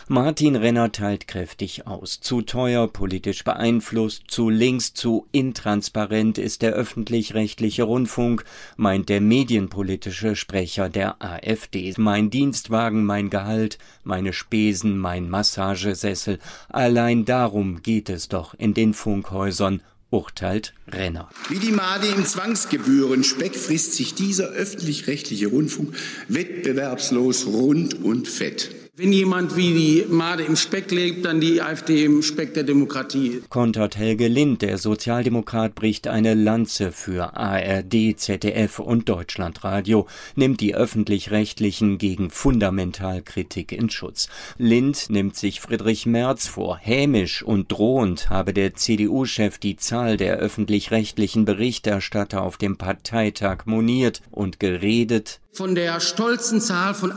Martin Renner teilt kräftig aus. Zu teuer, politisch beeinflusst, zu links, zu intransparent ist der öffentlich-rechtliche Rundfunk, meint der medienpolitische Sprecher der AfD. Mein Dienstwagen, mein Gehalt, meine Spesen, mein Massagesessel. Allein darum geht es doch in den Funkhäusern, urteilt Renner. Wie die Made im Zwangsgebührenspeck frisst sich dieser öffentlich-rechtliche Rundfunk wettbewerbslos rund und fett. Wenn jemand wie die Made im Speck lebt, dann die AfD im Speck der Demokratie. Kontert Helge Lind, der Sozialdemokrat, bricht eine Lanze für ARD, ZDF und Deutschlandradio, nimmt die Öffentlich-Rechtlichen gegen Fundamentalkritik in Schutz. Lind nimmt sich Friedrich Merz vor. Hämisch und drohend habe der CDU-Chef die Zahl der öffentlich-rechtlichen Berichterstatter auf dem Parteitag moniert und geredet. Von der stolzen Zahl von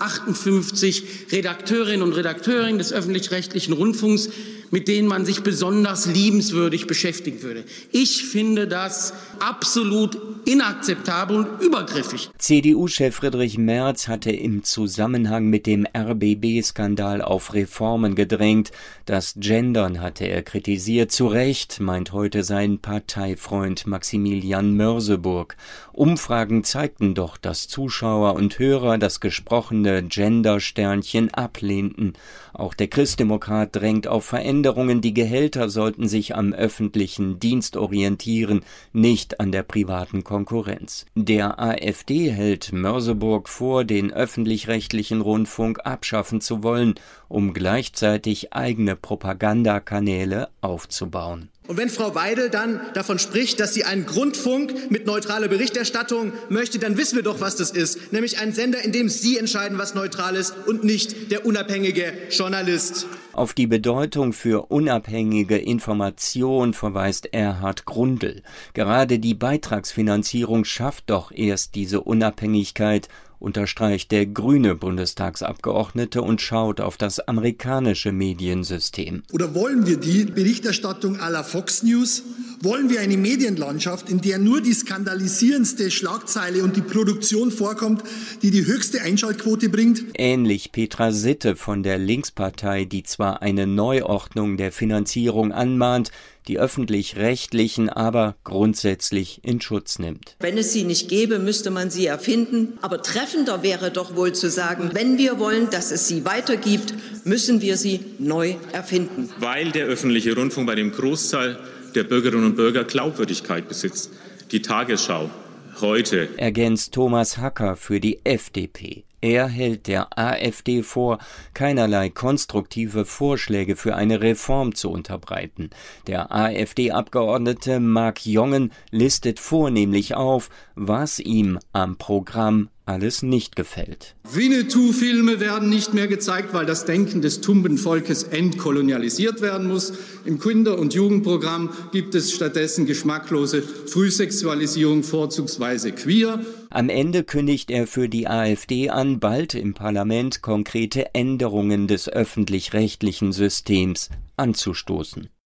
58 Redakteurinnen und Redakteuren des öffentlich-rechtlichen Rundfunks, mit denen man sich besonders liebenswürdig beschäftigen würde. Ich finde das absolut inakzeptabel und übergriffig. CDU-Chef Friedrich Merz hatte im Zusammenhang mit dem RBB-Skandal auf Reformen gedrängt. Das Gendern hatte er kritisiert. Zu Recht, meint heute sein Parteifreund Maximilian Mörseburg. Umfragen zeigten doch, dass Zuschauer und Hörer das gesprochene Gender-Sternchen ablehnten. Auch der Christdemokrat drängt auf Veränderungen. Die Gehälter sollten sich am öffentlichen Dienst orientieren, nicht an der privaten Konkurrenz. Der AfD hält Mörseburg vor, den öffentlich-rechtlichen Rundfunk abschaffen zu wollen, um gleichzeitig eigene Propagandakanäle aufzubauen. Und wenn Frau Weidel dann davon spricht, dass sie einen Grundfunk mit neutraler Berichterstattung möchte, dann wissen wir doch, was das ist. Nämlich ein Sender, in dem Sie entscheiden, was neutral ist und nicht der unabhängige Journalist. Auf die Bedeutung für unabhängige Information verweist Erhard Grundl. Gerade die Beitragsfinanzierung schafft doch erst diese Unabhängigkeit, unterstreicht der grüne Bundestagsabgeordnete und schaut auf das amerikanische Mediensystem. Oder wollen wir die Berichterstattung à la Fox News? Wollen wir eine Medienlandschaft, in der nur die skandalisierendste Schlagzeile und die Produktion vorkommt, die die höchste Einschaltquote bringt? Ähnlich Petra Sitte von der Linkspartei, die zwar eine Neuordnung der Finanzierung anmahnt, die öffentlich-rechtlichen aber grundsätzlich in Schutz nimmt. Wenn es sie nicht gäbe, müsste man sie erfinden. Aber treffender wäre doch wohl zu sagen, wenn wir wollen, dass es sie weitergibt, müssen wir sie neu erfinden. Weil der öffentliche Rundfunk bei dem Großteil der Bürgerinnen und Bürger Glaubwürdigkeit besitzt. Die Tagesschau heute. Ergänzt Thomas Hacker für die FDP. Er hält der AfD vor, keinerlei konstruktive Vorschläge für eine Reform zu unterbreiten. Der AfD-Abgeordnete Marc Jongen listet vornehmlich auf, was ihm am Programm alles nicht gefällt. Winnetou-Filme werden nicht mehr gezeigt, weil das Denken des tumben Volkes entkolonialisiert werden muss. Im Kinder- und Jugendprogramm gibt es stattdessen geschmacklose Frühsexualisierung, vorzugsweise queer. Am Ende kündigt er für die AfD an, bald im Parlament konkrete Änderungen des öffentlich-rechtlichen Systems anzustoßen.